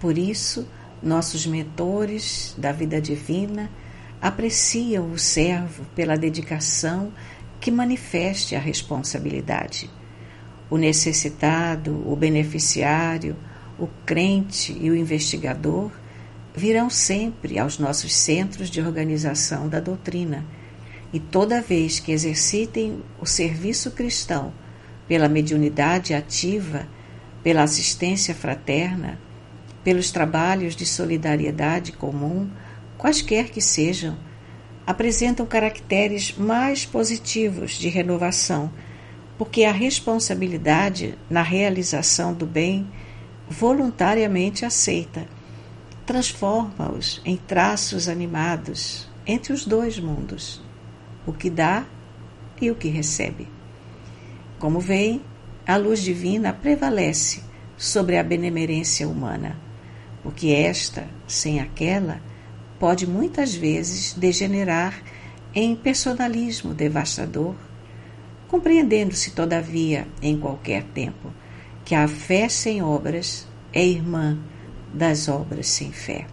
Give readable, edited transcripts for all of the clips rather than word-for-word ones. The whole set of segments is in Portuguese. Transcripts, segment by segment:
Por isso, nossos mentores da vida divina apreciam o servo pela dedicação que manifeste a responsabilidade. O necessitado, o beneficiário, o crente e o investigador virão sempre aos nossos centros de organização da doutrina, e toda vez que exercitem o serviço cristão pela mediunidade ativa, pela assistência fraterna, pelos trabalhos de solidariedade comum, quaisquer que sejam, apresentam caracteres mais positivos de renovação, porque a responsabilidade na realização do bem, voluntariamente aceita, transforma-os em traços animados entre os dois mundos, o que dá e o que recebe. Como veem, a luz divina prevalece sobre a benemerência humana, porque esta, sem aquela, pode muitas vezes degenerar em personalismo devastador, compreendendo-se, todavia, em qualquer tempo, que a fé sem obras é irmã das obras sem fé.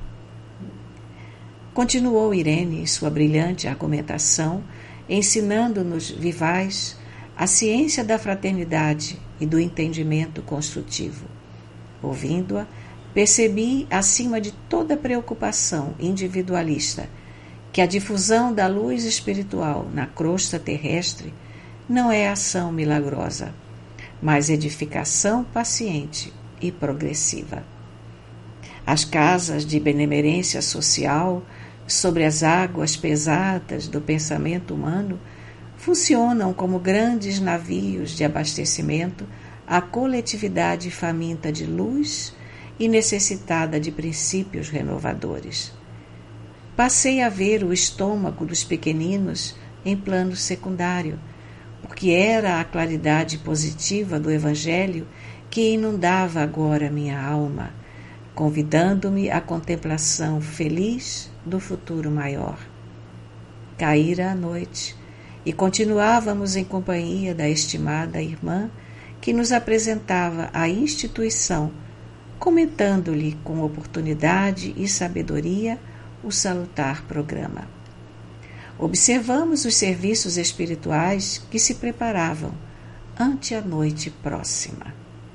Continuou Irene sua brilhante argumentação, ensinando-nos vivais a ciência da fraternidade e do entendimento construtivo. Ouvindo-a, percebi, acima de toda preocupação individualista, que a difusão da luz espiritual na crosta terrestre não é ação milagrosa, mas edificação paciente e progressiva. As casas de benemerência social sobre as águas pesadas do pensamento humano funcionam como grandes navios de abastecimento à coletividade faminta de luz e necessitada de princípios renovadores. Passei a ver o estômago dos pequeninos em plano secundário, porque era a claridade positiva do Evangelho que inundava agora minha alma, convidando-me à contemplação feliz do futuro maior. Caíra a noite e continuávamos em companhia da estimada irmã que nos apresentava a instituição, comentando-lhe com oportunidade e sabedoria o salutar programa. Observamos os serviços espirituais que se preparavam ante a noite próxima.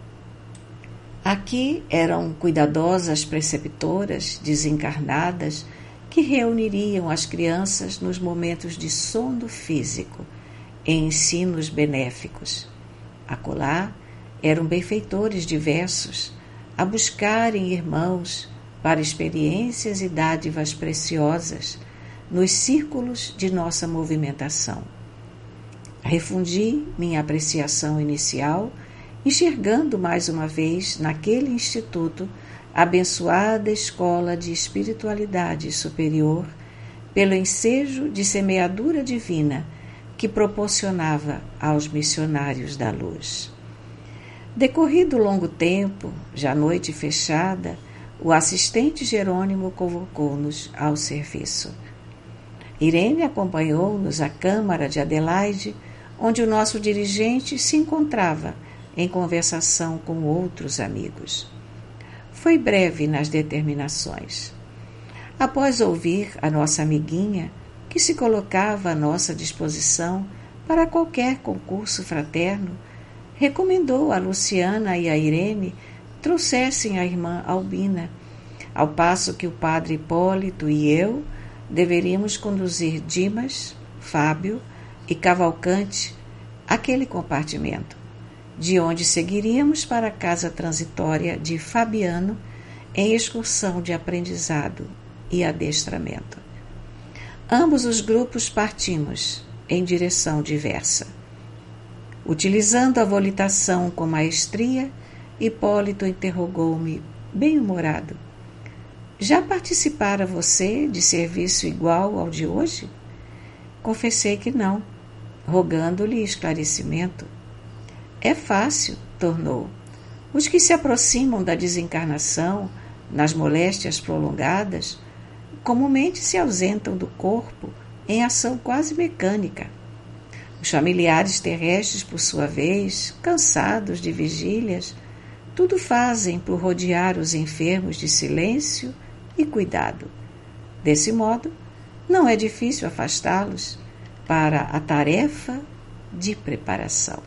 Aqui eram cuidadosas preceptoras desencarnadas que reuniriam as crianças nos momentos de sono físico, em ensinos benéficos. Acolá eram benfeitores diversos a buscarem irmãos para experiências e dádivas preciosas nos círculos de nossa movimentação. Refundi minha apreciação inicial, enxergando mais uma vez naquele instituto a abençoada escola de espiritualidade superior, pelo ensejo de semeadura divina que proporcionava aos missionários da luz. Decorrido longo tempo, já noite fechada, o assistente Jerônimo convocou-nos ao serviço. Irene acompanhou-nos à câmara de Adelaide, onde o nosso dirigente se encontrava em conversação com outros amigos. Foi breve nas determinações. Após ouvir a nossa amiguinha, que se colocava à nossa disposição para qualquer concurso fraterno, recomendou a Luciana e a Irene trouxessem a irmã Albina, ao passo que o padre Hipólito e eu deveríamos conduzir Dimas, Fábio e Cavalcante àquele compartimento, de onde seguiríamos para a casa transitória de Fabiano em excursão de aprendizado e adestramento. Ambos os grupos partimos em direção diversa. Utilizando a volitação com maestria, Hipólito interrogou-me, bem-humorado: já participara você de serviço igual ao de hoje? Confessei que não, rogando-lhe esclarecimento. É fácil, tornou. Os que se aproximam da desencarnação, nas moléstias prolongadas, comumente se ausentam do corpo em ação quase mecânica. Os familiares terrestres, por sua vez, cansados de vigílias, tudo fazem por rodear os enfermos de silêncio e cuidado. Desse modo, não é difícil afastá-los para a tarefa de preparação.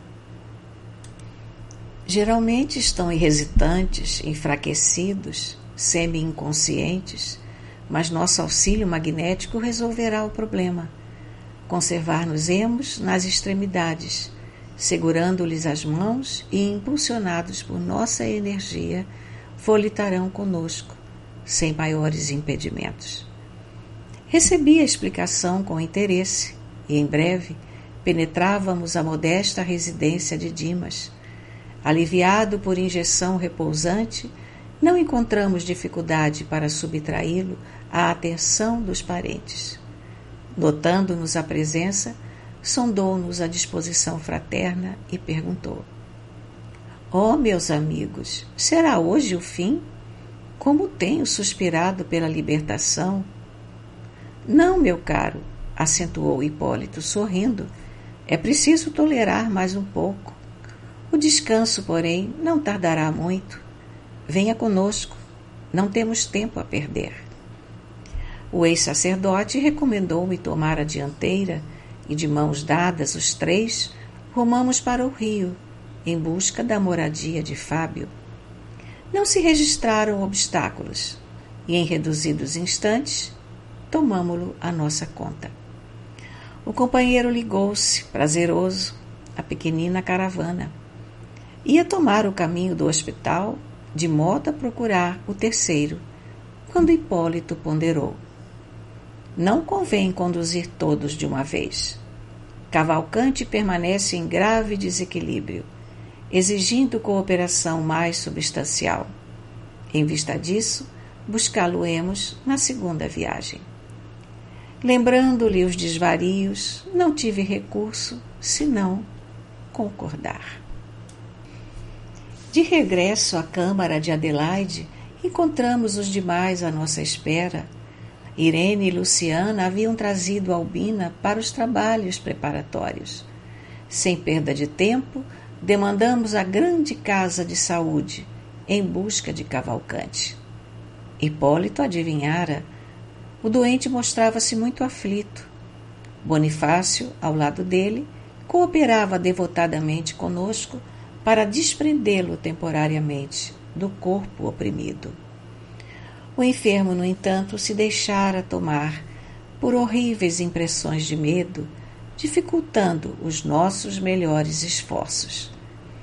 Geralmente estão hesitantes, enfraquecidos, semi-inconscientes, mas nosso auxílio magnético resolverá o problema. Conservar-nos-emos nas extremidades, segurando-lhes as mãos e, impulsionados por nossa energia, volitarão conosco, sem maiores impedimentos. Recebi a explicação com interesse e, em breve, penetrávamos a modesta residência de Dimas. Aliviado por injeção repousante, não encontramos dificuldade para subtraí-lo à atenção dos parentes. Notando-nos a presença, sondou-nos a disposição fraterna e perguntou: "Oh, meus amigos, será hoje o fim? Como tenho suspirado pela libertação?" "Não, meu caro", acentuou Hipólito, sorrindo, "é preciso tolerar mais um pouco. O descanso, porém, não tardará muito. Venha conosco, não temos tempo a perder." O ex-sacerdote recomendou-me tomar a dianteira e, de mãos dadas, os três rumamos para o rio, em busca da moradia de Fábio. Não se registraram obstáculos e, em reduzidos instantes, tomamo-lo à nossa conta. O companheiro ligou-se, prazeroso, à pequenina caravana. Ia tomar o caminho do hospital, de modo a procurar o terceiro, quando Hipólito ponderou: "Não convém conduzir todos de uma vez. Cavalcante permanece em grave desequilíbrio, exigindo cooperação mais substancial. Em vista disso, buscá-lo-emos na segunda viagem." Lembrando-lhe os desvarios, não tive recurso senão concordar. De regresso à câmara de Adelaide, encontramos os demais à nossa espera. Irene e Luciana haviam trazido Albina para os trabalhos preparatórios. Sem perda de tempo, demandamos a grande casa de saúde, em busca de Cavalcante. Hipólito adivinhara. O doente mostrava-se muito aflito. Bonifácio, ao lado dele, cooperava devotadamente conosco para desprendê-lo temporariamente do corpo oprimido. O enfermo, no entanto, se deixara tomar por horríveis impressões de medo, dificultando os nossos melhores esforços.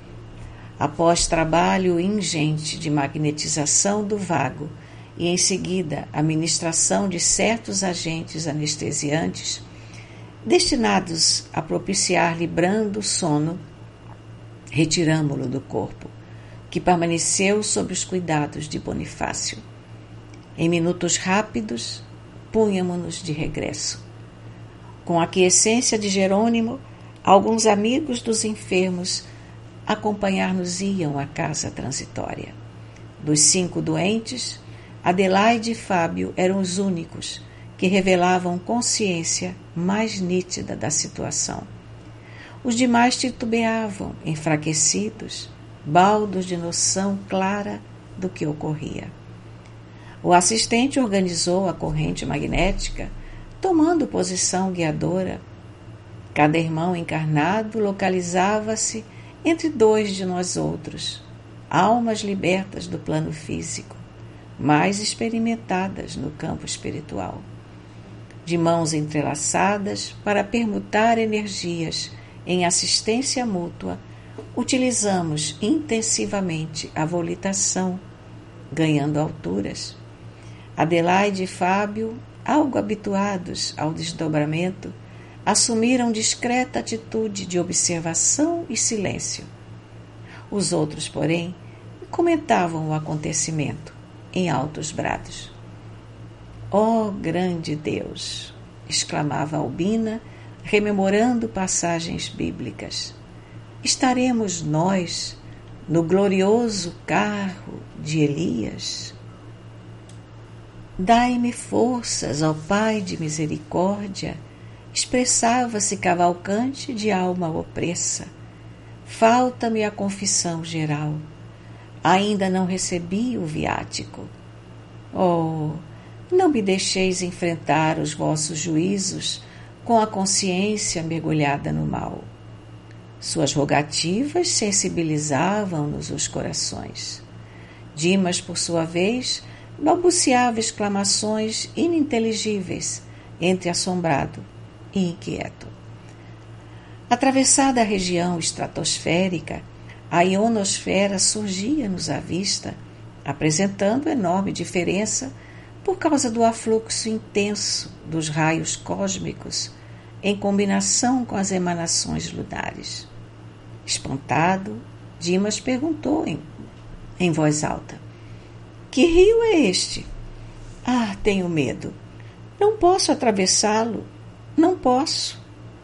Após trabalho ingente de magnetização do vago e, em seguida, a ministração de certos agentes anestesiantes, destinados a propiciar-lhe brando sono, retiramo-lo do corpo, que permaneceu sob os cuidados de Bonifácio. Em minutos rápidos, punhamo-nos de regresso. Com a aquiescência de Jerônimo, alguns amigos dos enfermos acompanhar-nos-iam à casa transitória. Dos 5 doentes, Adelaide e Fábio eram os únicos que revelavam consciência mais nítida da situação. Os demais titubeavam, enfraquecidos, baldos de noção clara do que ocorria. O assistente organizou a corrente magnética, tomando posição guiadora. Cada irmão encarnado localizava-se entre 2 de nós outros, almas libertas do plano físico, mais experimentadas no campo espiritual. De mãos entrelaçadas para permutar energias em assistência mútua, utilizamos intensivamente a volitação, ganhando alturas. Adelaide e Fábio, algo habituados ao desdobramento, assumiram discreta atitude de observação e silêncio. Os outros, porém, comentavam o acontecimento em altos brados. "Ó grande Deus!" exclamava Albina, rememorando passagens bíblicas. "Estaremos nós no glorioso carro de Elias? Dai-me forças, ó Pai de misericórdia", expressava-se Cavalcante de alma opressa. "Falta-me a confissão geral. ainda não recebi o viático. Oh, não me deixeis enfrentar os vossos juízos com a consciência mergulhada no mal. Suas rogativas sensibilizavam-nos os corações. Dimas, por sua vez, balbuciava exclamações ininteligíveis, entre assombrado e inquieto. Atravessada a região estratosférica, a ionosfera surgia-nos à vista, apresentando enorme diferença por causa do afluxo intenso dos raios cósmicos em combinação com as emanações lunares. Espantado, Dimas perguntou em voz alta: que rio é este? Ah, tenho medo. Não posso atravessá-lo. Não posso.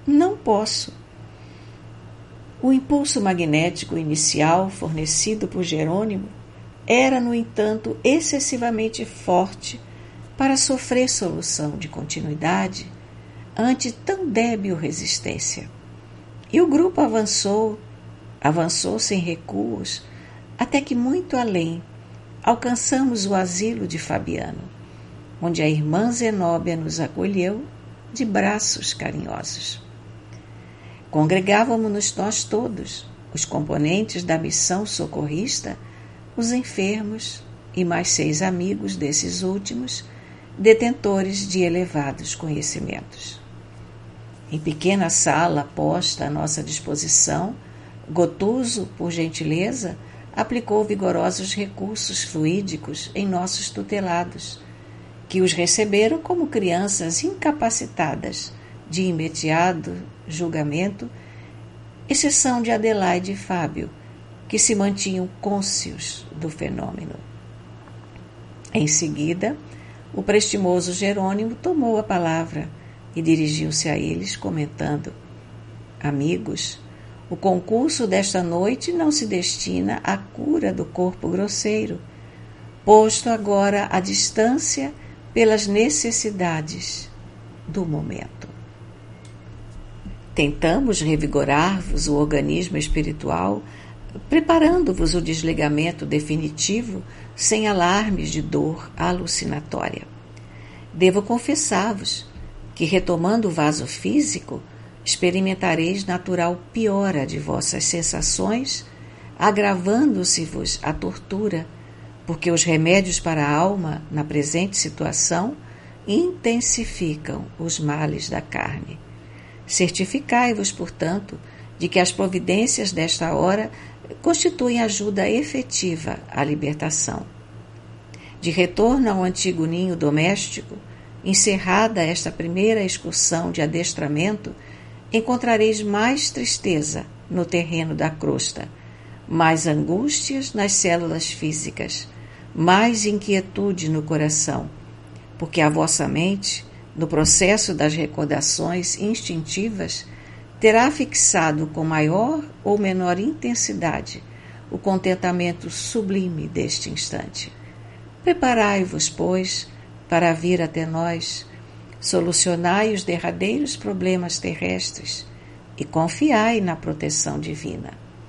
O impulso magnético inicial fornecido por Jerônimo era, no entanto, excessivamente forte para sofrer solução de continuidade ante tão débil resistência. E o grupo avançou sem recuos, até que muito além alcançamos o asilo de Fabiano, onde a irmã Zenóbia nos acolheu de braços carinhosos. Congregávamos-nos nós todos, os componentes da missão socorrista, os enfermos e mais 6 amigos desses últimos, detentores de elevados conhecimentos. Em pequena sala posta à nossa disposição, Gotuso, por gentileza, aplicou vigorosos recursos fluídicos em nossos tutelados, que os receberam como crianças incapacitadas de imediato julgamento, exceção de Adelaide e Fábio, que se mantinham cônscios do fenômeno. Em seguida, o prestimoso Jerônimo tomou a palavra e dirigiu-se a eles, comentando: amigos, o concurso desta noite não se destina à cura do corpo grosseiro, posto agora à distância pelas necessidades do momento. Tentamos revigorar-vos o organismo espiritual, preparando-vos o desligamento definitivo sem alarmes de dor alucinatória. Devo confessar-vos que, retomando o vaso físico, experimentareis natural piora de vossas sensações, agravando-se-vos a tortura, porque os remédios para a alma, na presente situação, intensificam os males da carne. Certificai-vos, portanto, de que as providências desta hora constituem ajuda efetiva à libertação. De retorno ao antigo ninho doméstico, encerrada esta primeira excursão de adestramento, encontrareis mais tristeza no terreno da crosta, mais angústias nas células físicas, mais inquietude no coração, porque a vossa mente, no processo das recordações instintivas, terá fixado com maior ou menor intensidade o contentamento sublime deste instante. Preparai-vos, pois, para vir até nós, solucionai os derradeiros problemas terrestres e confiai na proteção divina.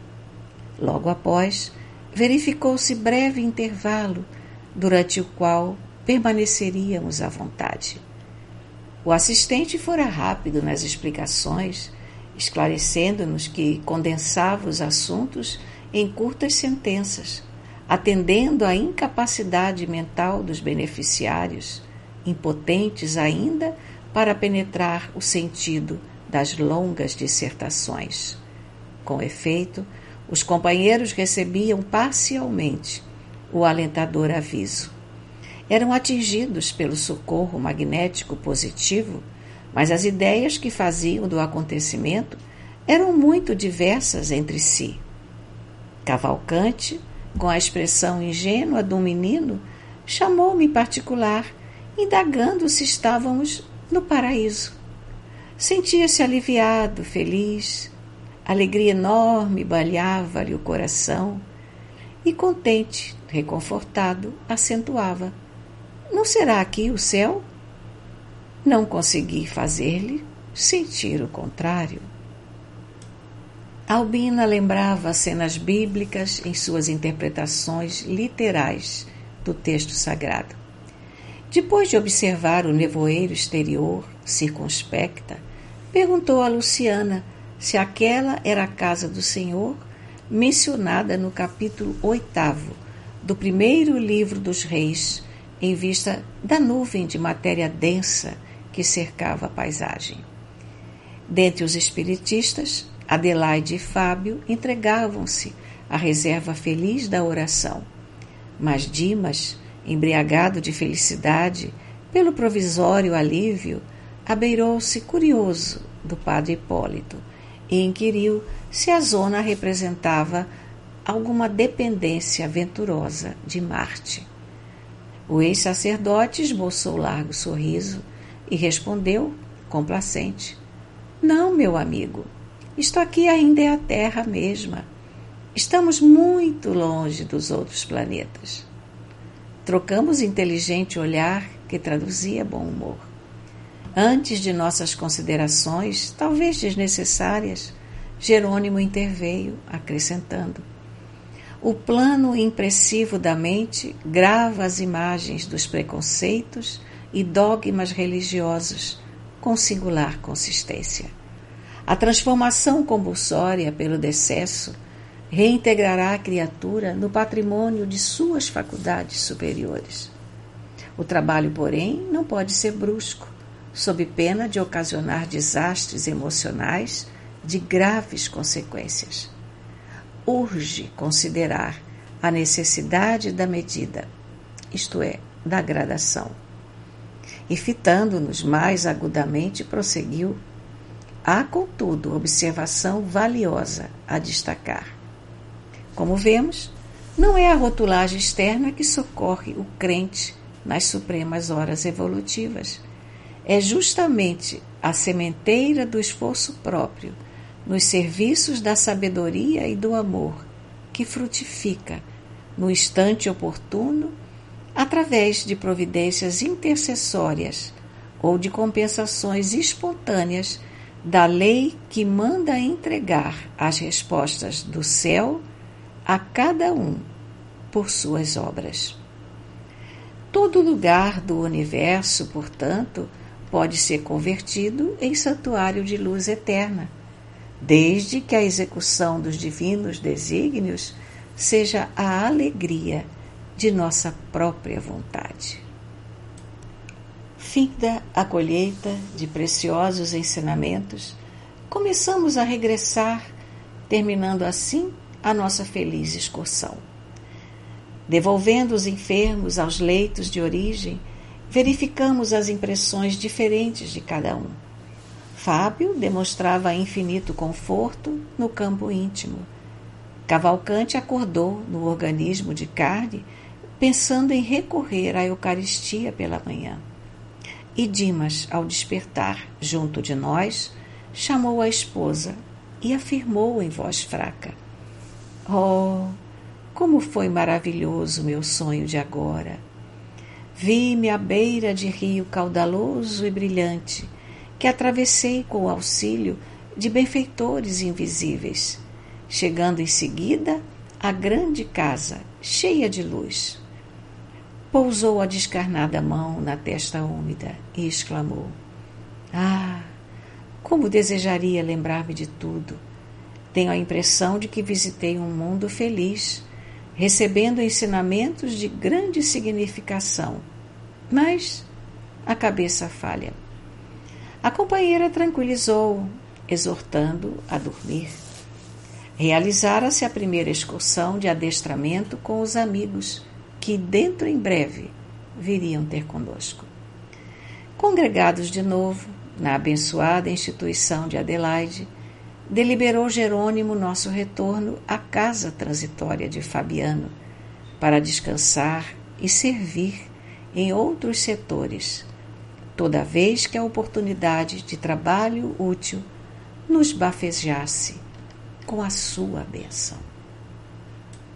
Logo após, verificou-se breve intervalo, durante o qual permaneceríamos à vontade. O assistente fora rápido nas explicações, esclarecendo-nos que condensava os assuntos em curtas sentenças, atendendo à incapacidade mental dos beneficiários, impotentes ainda para penetrar o sentido das longas dissertações. Com efeito, os companheiros recebiam parcialmente o alentador aviso. Eram atingidos pelo socorro magnético positivo, mas as ideias que faziam do acontecimento eram muito diversas entre si. Cavalcante, com a expressão ingênua de um menino, chamou-me em particular, indagando se estávamos no paraíso. Sentia-se aliviado, feliz, alegria enorme banhava-lhe o coração e, contente, reconfortado, acentuava: não será aqui o céu? Não consegui fazer-lhe sentir o contrário. Albina lembrava cenas bíblicas em suas interpretações literais do texto sagrado. Depois de observar o nevoeiro exterior, circunspecta, perguntou a Luciana se aquela era a casa do Senhor, mencionada no capítulo 8º do primeiro livro dos Reis, em vista da nuvem de matéria densa que cercava a paisagem. Dentre os espiritistas, Adelaide e Fábio entregavam-se à reserva feliz da oração, mas Dimas, embriagado de felicidade pelo provisório alívio, abeirou-se curioso do padre Hipólito e inquiriu se a zona representava alguma dependência venturosa de Marte. O ex-sacerdote esboçou largo sorriso e respondeu, complacente: "Não, meu amigo, isto aqui ainda é a Terra mesma. Estamos muito longe dos outros planetas." Trocamos inteligente olhar que traduzia bom humor. Antes de nossas considerações, talvez desnecessárias, Jerônimo interveio, acrescentando: "O plano impressivo da mente grava as imagens dos preconceitos e dogmas religiosos com singular consistência. A transformação compulsória pelo decesso reintegrará a criatura no patrimônio de suas faculdades superiores. O trabalho, porém, não pode ser brusco, sob pena de ocasionar desastres emocionais de graves consequências. Urge considerar a necessidade da medida, isto é, da gradação." E fitando-nos mais agudamente, prosseguiu: "Há, contudo, observação valiosa a destacar. Como vemos, não é a rotulagem externa que socorre o crente nas supremas horas evolutivas. É justamente a sementeira do esforço próprio, nos serviços da sabedoria e do amor, que frutifica, no instante oportuno, através de providências intercessórias ou de compensações espontâneas da lei que manda entregar as respostas do céu a cada um por suas obras. Todo lugar do universo, portanto, pode ser convertido em santuário de luz eterna, desde que a execução dos divinos desígnios seja a alegria de nossa própria vontade." Finda a colheita de preciosos ensinamentos, começamos a regressar, terminando assim a nossa feliz excursão. Devolvendo os enfermos aos leitos de origem, verificamos as impressões diferentes de cada um. Fábio demonstrava infinito conforto no campo íntimo. Cavalcante acordou no organismo de carne, pensando em recorrer à Eucaristia pela manhã. E Dimas, ao despertar junto de nós, chamou a esposa e afirmou em voz fraca: "Oh, como foi maravilhoso meu sonho de agora! Vi-me à beira de rio caudaloso e brilhante, que atravessei com o auxílio de benfeitores invisíveis, chegando em seguida à grande casa, cheia de luz." Pousou a descarnada mão na testa úmida e exclamou: "Ah, como desejaria lembrar-me de tudo! Tenho a impressão de que visitei um mundo feliz, recebendo ensinamentos de grande significação, mas a cabeça falha." A companheira tranquilizou-o, exortando a dormir. Realizara-se a primeira excursão de adestramento com os amigos, que dentro em breve viriam ter conosco. Congregados de novo, na abençoada instituição de Adelaide, deliberou Jerônimo nosso retorno à casa transitória de Fabiano, para descansar e servir em outros setores, toda vez que a oportunidade de trabalho útil nos bafejasse com a sua bênção.